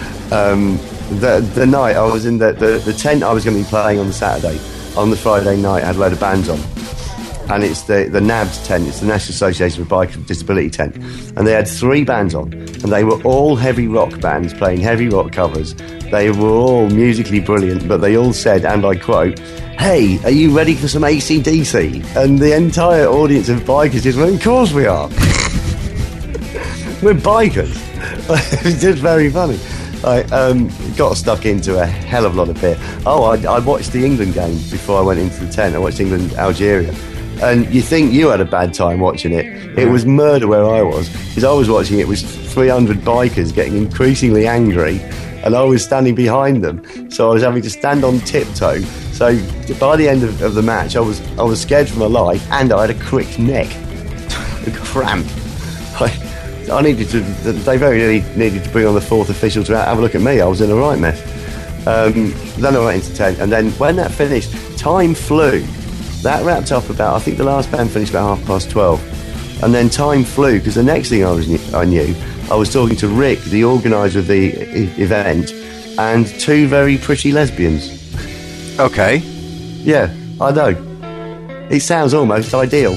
The night I was in the tent I was going to be playing on the Saturday, on the Friday night I had a load of bands on, and it's the NABS tent, it's the National Association for Bikers with Disability tent, and they had 3 bands on, and they were all heavy rock bands playing heavy rock covers. They were all musically brilliant, but they all said, and I quote, "Hey, are you ready for some AC/DC?" And the entire audience of bikers just went, "Of course we are." We're bikers. It's just very funny. I got stuck into a hell of a lot of beer. Oh, I watched the England game before I went into the tent. I watched England-Algeria. And you think you had a bad time watching it. It was murder where I was. Because I was watching it was 300 bikers getting increasingly angry, and I was standing behind them. So I was having to stand on tiptoe. So by the end of the match, I was scared for my life, and I had a cricked neck. A cramp. They very nearly needed to bring on the 4th official to have a look at me. I was in a right mess. Then I went into tent, and then when that finished, time flew. That wrapped up about, I think the last band finished about 12:30. And then time flew, because the next thing I knew, I was talking to Rick, the organiser of the event, and 2 very pretty lesbians. Okay. Yeah, I know. It sounds almost ideal.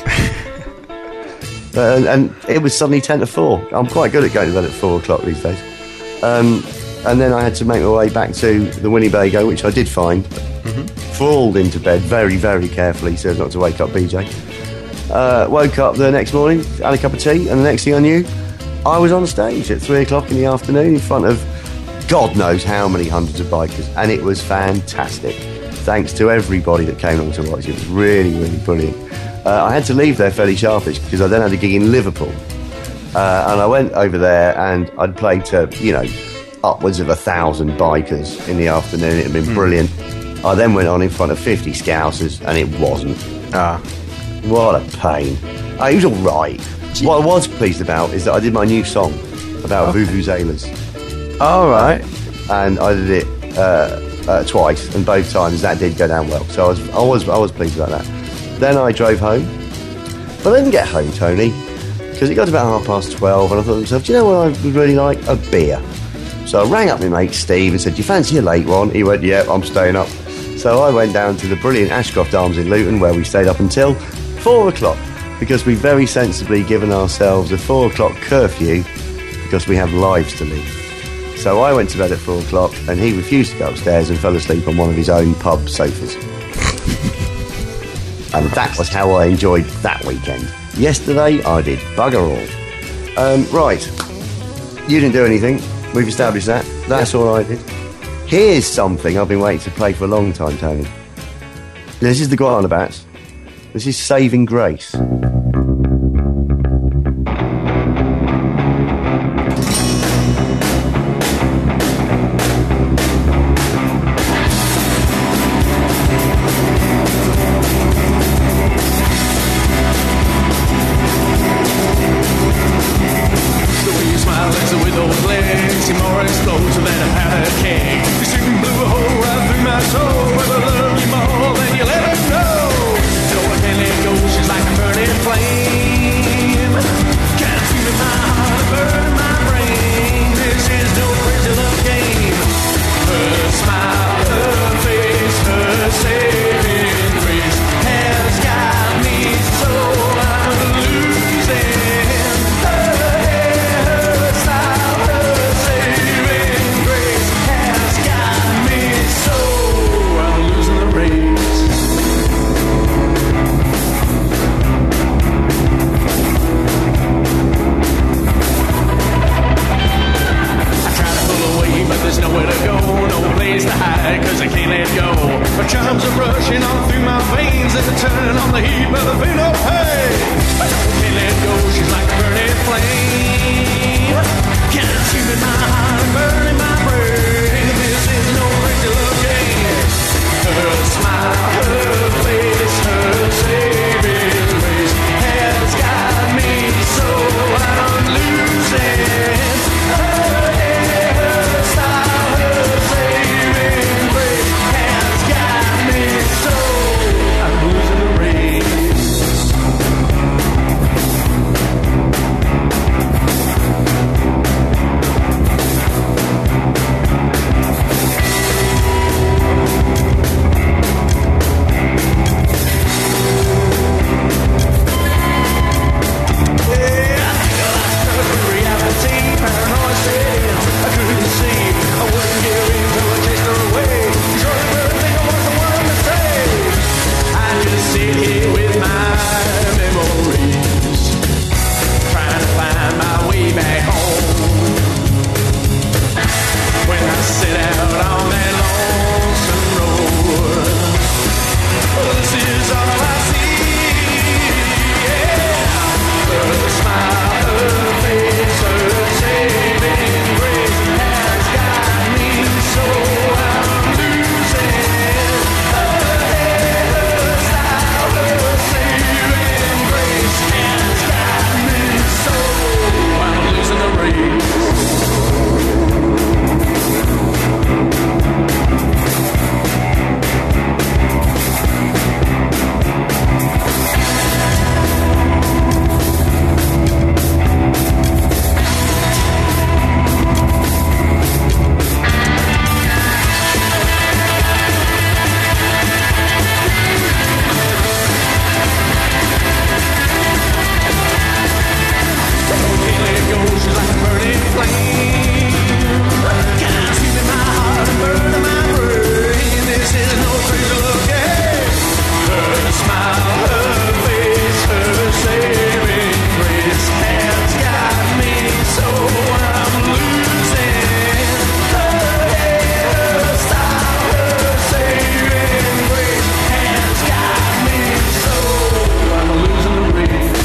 And it was suddenly 10 to 4. I'm quite good at going to bed at 4 o'clock these days. And then I had to make my way back to the Winnebago, which I did find. Crawled into bed very, very carefully so as not to wake up BJ. Woke up the next morning, had a cup of tea, and the next thing I knew, I was on stage at 3 o'clock in the afternoon in front of God knows how many hundreds of bikers, and it was fantastic. Thanks to everybody that came along to watch. It was really, really brilliant. I had to leave there fairly sharpish because I then had a gig in Liverpool, and I went over there and I'd played to, upwards of 1,000 bikers in the afternoon. It had been brilliant. I then went on in front of 50 Scousers, and it wasn't. What a pain. It was all right. What I was pleased about is that I did my new song about vuvuzelas. All right. And I did it twice, and both times that did go down well. So I was pleased about that. Then I drove home, but I didn't get home, Tony, because it got about 12:30, and I thought to myself, do you know what I would really like? A beer. So I rang up my mate Steve and said, "Do you fancy a late one?" He went, "Yeah, I'm staying up." So I went down to the brilliant Ashcroft Arms in Luton, where we stayed up until 4 o'clock, because we've very sensibly given ourselves a 4 o'clock curfew because we have lives to lead. So I went to bed at 4 o'clock, and he refused to go upstairs and fell asleep on one of his own pub sofas. And that was how I enjoyed that weekend. Yesterday, I did bugger all. Right. You didn't do anything. We've established that. That's all I did. Here's something I've been waiting to play for a long time, Tony. This is the Guiana Bats. This is Saving Grace. more explosive than a powder keg. You soon blew a hole right through my soul. Well, I love you more than you'll ever know. No, I can't let go, she's like a burning flame. Consuming my heart, burning my brain. This is no crazy love game. Her smile, her face, her saving grace has got me so I'm losing. Her hair, her style, her saving grace has got me so I'm losing the race. I try to pull away, but there's nowhere to go, no place to hide, cause I can't let go. My charms are rushing on through my veins as I turn on the heat, but I feel no pain. I can't let go, she's like a burning flame. Consuming my heart and burning my brain. This is no regular game. Her smile, her face, her saving grace has got me so I'm losing. Her hair, her style, her saving grace has got me so I'm losing the race. Sit here with my memories, trying to find my way back home. When I set out on that lonesome road, this is all I see. Yeah. Her smile, her face, her saving grace has got me so I'm losing. Her hair, her style, her saving grace has got me so I'm losing the race. Can't let go, she's like a burning flame. Consuming my heart and burning my brain. This is no crazy love game. Her smile, her face, her saving grace has got me so I'm losing. Her hair, her style, her saving grace has got me so I'm losing the race.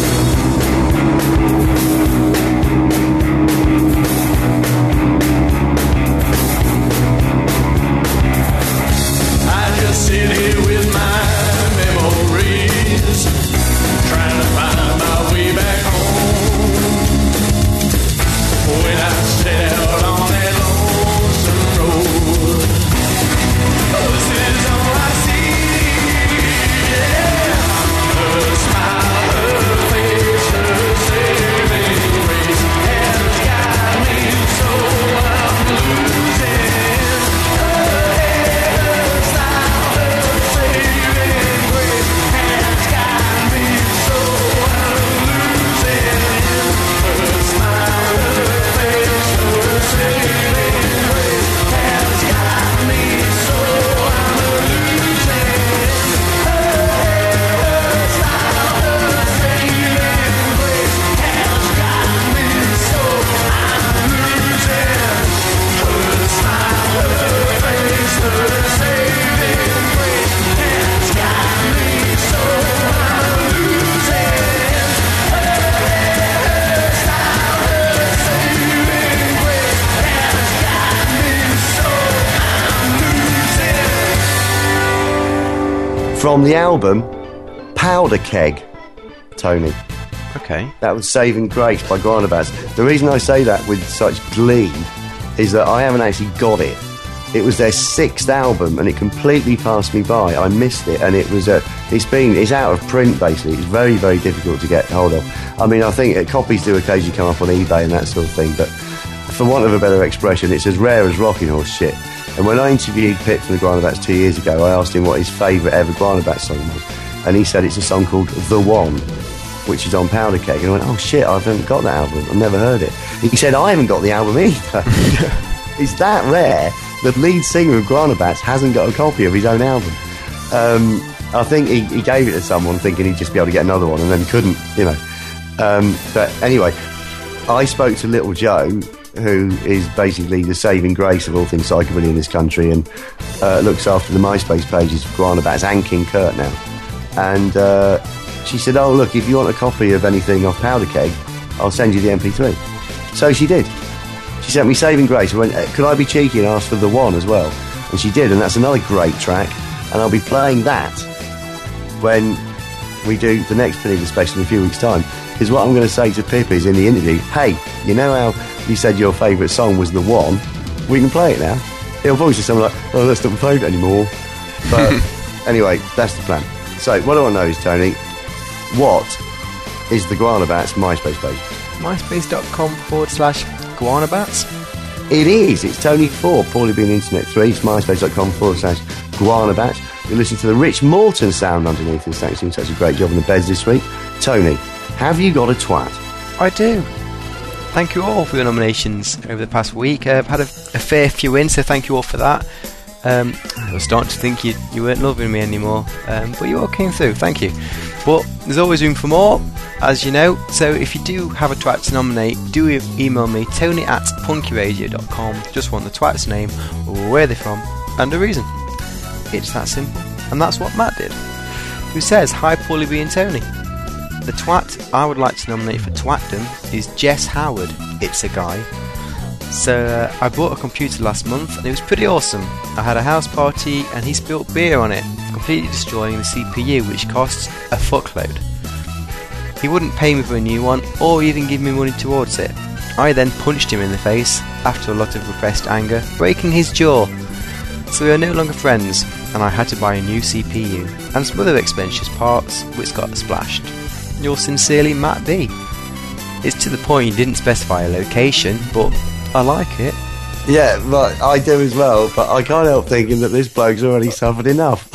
I just sit here with my memories, trying to find my way back home. When I set out on that lonesome road, this is all I see. Yeah. Her smile, her face, her saving grace has got me so I'm losing. Her hair, her style, her saving grace has got me so I'm losing. Her smile, her face, her saving grace has got me so I'm losing. Her hair, her style, her saving grace has got me so I'm losing. Her smile, her face, her saving grace has got me so I'm losing. Her hair, her style, her saving grace has got me so I'm losing. From the album Powder Keg, Tony. Okay. That was Saving Grace by Grindabouts. The reason I say that with such glee is that I haven't actually got it. It was their 6th album, and it completely passed me by. I missed it, and it was it's out of print basically. It's very, very difficult to get hold of. I mean, I think copies do occasionally come up on eBay and that sort of thing, but for want of a better expression, it's as rare as Rocking Horse shit. And when I interviewed Pip from the Guanabats 2 years ago, I asked him what his favourite ever Guanabats song was, and he said it's a song called The One, which is on Powder Keg. And I went, oh shit, I haven't got that album. I've never heard it. He said, I haven't got the album either. It's that rare. The lead singer of Guanabats hasn't got a copy of his own album. I think he gave it to someone thinking he'd just be able to get another one, and then couldn't, you know. But anyway, I spoke to Little Joe, who is basically the saving grace of all things psychobilly in this country, and looks after the MySpace pages of Guanabats and King Kurt now. And she said, oh look, if you want a copy of anything off Powder Keg, I'll send you the MP3. So she did. She sent me Saving Grace. I went, could I be cheeky and ask for The One as well? And she did, and that's another great track. And I'll be playing that when we do the next Pineda special in a few weeks' time. Because what I'm going to say to Pip is in the interview, hey, you know how you said your favourite song was The One? We can play it now. He'll probably say something like, oh, that's not played anymore. But anyway, that's the plan. So, what I want to know is, Tony, what is the Guanabats MySpace page? MySpace.com/Guanabats. It is. It's Tony 4, Paulie Bean Internet 3. It's MySpace.com/Guanabats. You listen to the Rich Morton sound underneath this. Thanks for doing such a great job on the beds this week. Tony, have you got a twat? I do. Thank you all for your nominations over the past week. I've had a fair few in, so thank you all for that. I was starting to think you weren't loving me anymore, but you all came through, thank you. But there's always room for more, as you know, so if you do have a twat to nominate, do email me, tony@punkyradio.com. Just want the twat's name, where they're from, and a reason. It's that simple. And that's what Matt did, who says, hi Paulie B and Tony. The twat I would like to nominate for twatdom is Jess Howard. It's a guy. So I bought a computer last month and it was pretty awesome. I had a house party and he spilled beer on it, completely destroying the CPU, which costs a fuckload. He wouldn't pay me for a new one or even give me money towards it. I then punched him in the face after a lot of repressed anger, breaking his jaw. So we are no longer friends, and I had to buy a new CPU and some other expensive parts which got splashed. Yours sincerely, Matt B. It's to the point you didn't specify a location, but I like it. Yeah, right, I do as well, but I can't help thinking that this bloke's already suffered enough.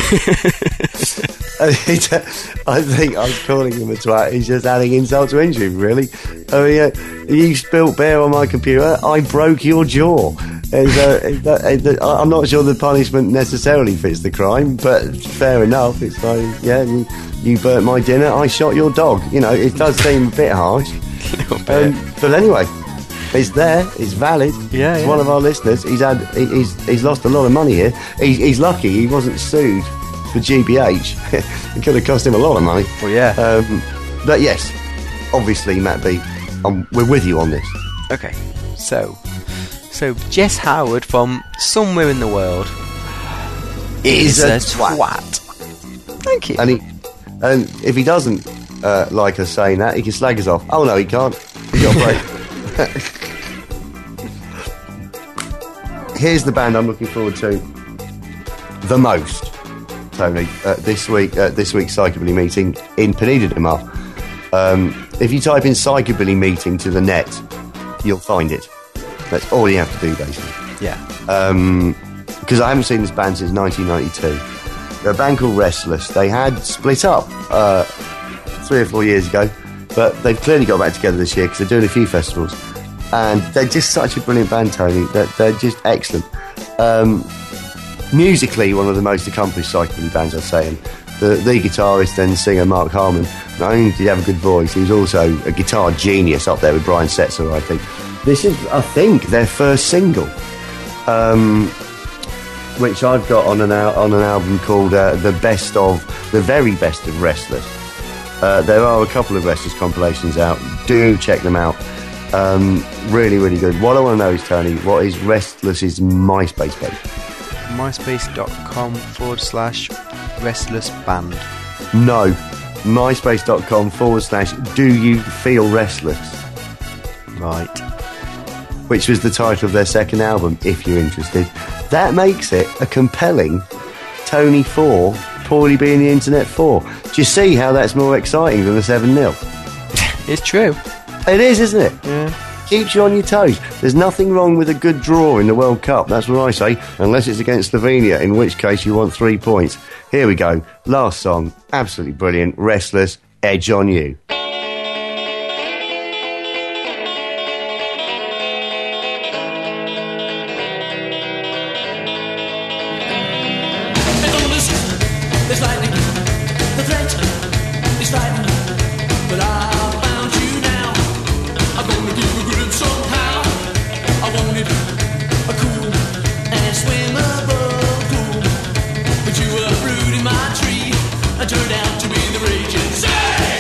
I think I was calling him a twat. He's just adding insult to injury, really. I mean, you spilt beer on my computer, I broke your jaw. I'm not sure the punishment necessarily fits the crime, but fair enough. It's like, yeah, you burnt my dinner, I shot your dog. You know, it does seem a bit harsh. But anyway, it's there, it's valid. Yeah, it's one of our listeners. He's lost a lot of money here. He's lucky he wasn't sued for GBH. It could have cost him a lot of money. Well, yeah. But yes, obviously, Matt B, we're with you on this. Okay, so Jess Howard from somewhere in the world is a twat. Thank you. And if he doesn't like us saying that, he can slag us off. Oh no, he can't. He's got a break. Here's the band I'm looking forward to the most, Tony. This week's Psychobilly meeting in Pineda de Mar. If you type in Psychobilly meeting to the net, you'll find it. That's all you have to do, basically. Yeah. Because I haven't seen this band since 1992. They're a band called Restless. They had split up 3 or 4 years ago, but they've clearly got back together this year because they're doing a few festivals. And they're just such a brilliant band, Tony. They're just excellent. Musically, one of the most accomplished psychobilly bands, I'd say. And the guitarist and singer Mark Harmon, not only did he have a good voice, he was also a guitar genius up there with Brian Setzer, I think. This is, I think, their first single, which I've got on an album called The Very Best of Restless. There are a couple of Restless compilations out. Do check them out. Really, really good. What I want to know is, Tony, what is Restless's MySpace page? MySpace.com/RestlessBand. No. MySpace.com/Do You Feel Restless? Right. which was the title of their second album, if you're interested. That makes it a compelling Tony 4, Paulie being the Internet 4. Do you see how that's more exciting than the 7-0? It's true. It is, isn't it? Yeah. Keeps you on your toes. There's nothing wrong with a good draw in the World Cup, that's what I say, unless it's against Slovenia, in which case you want 3 points. Here we go. Last song, absolutely brilliant. Restless, Edge on You. There's lightning, the threat is frightening, but I found you now. I'm gonna give a grip somehow. I wanted a cool and swimmable pool, but you were rooting my tree and turned out to be the raging sea.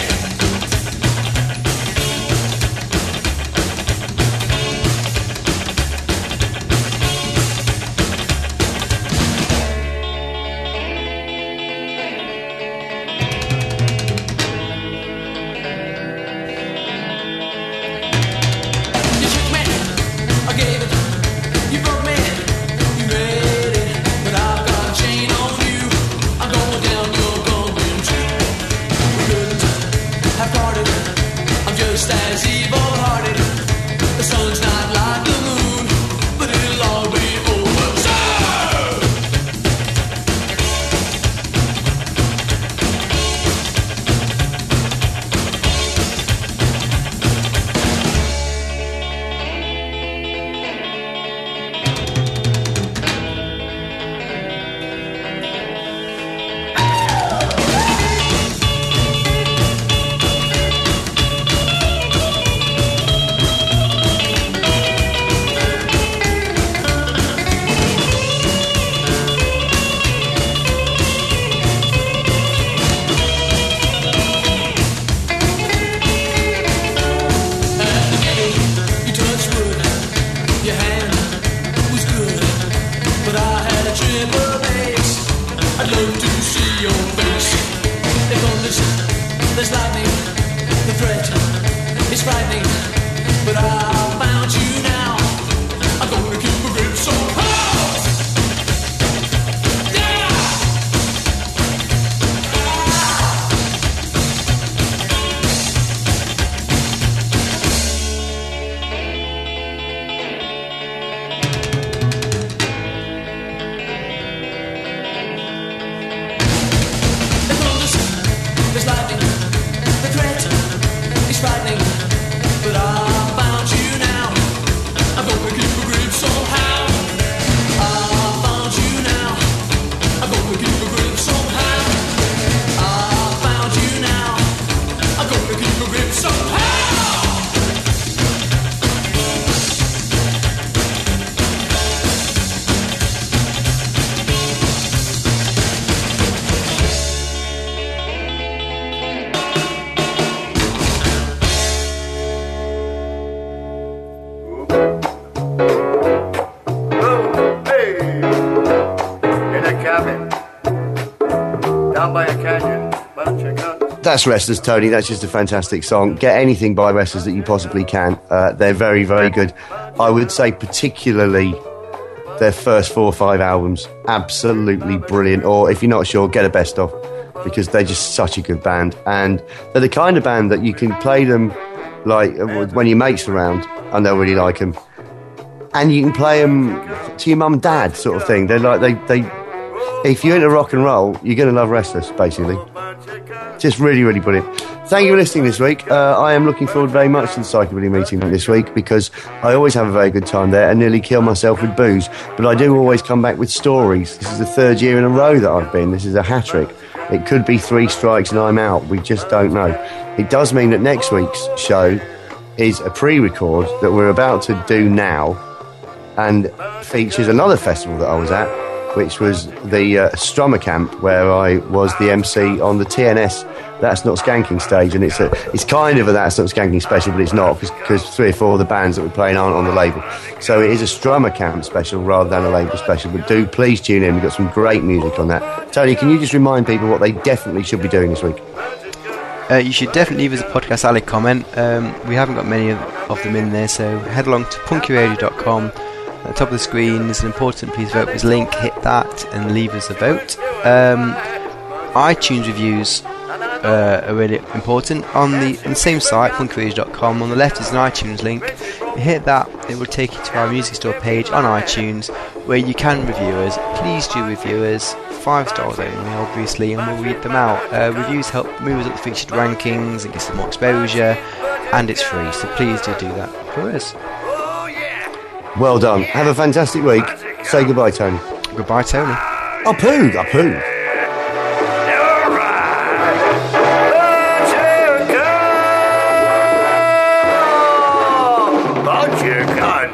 That's Restless, Tony. That's just a fantastic song. Get anything by Restless that you possibly can. They're very, very good. I would say particularly their first 4 or 5 albums, absolutely brilliant. Or if you're not sure, get a best of, because they're just such a good band. And they're the kind of band that you can play them like when your mates are around and they'll really like them. And you can play them to your mum and dad sort of thing. They're like, they if you're into rock and roll, you're going to love Restless, basically. Just really, really brilliant. Thank you for listening this week. I am looking forward very much to the Psychobilly meeting this week, because I always have a very good time there and nearly kill myself with booze. But I do always come back with stories. This is the 3rd year in a row that I've been. This is a hat-trick. It could be 3 strikes and I'm out. We just don't know. It does mean that next week's show is a pre-record that we're about to do now, and features another festival that I was at, which was the Strummer Camp, where I was the MC on the TNS That's Not Skanking stage, and it's kind of a That's Not Skanking special, but it's not, because 3 or 4 of the bands that we're playing aren't on the label. So it is a Strummer Camp special rather than a label special, but do please tune in. We've got some great music on that. Tony, can you just remind people what they definitely should be doing this week? You should definitely leave us a Podcast Alley comment. We haven't got many of them in there, so head along to punkyradio.com. At the top of the screen there's an important Please Vote Us link. Hit that and leave us a vote. iTunes reviews are really important. On the same site, punkyradio.com, on the left is an iTunes link. You hit that, it will take you to our music store page on iTunes where you can review us. Please do review us, 5 stars only obviously, and we'll read them out. Reviews help move us up the featured rankings and get some more exposure, and it's free, so please do that for us. Well done. Have a fantastic week. Say goodbye, Tony. Goodbye, Tony. I poo. But you can't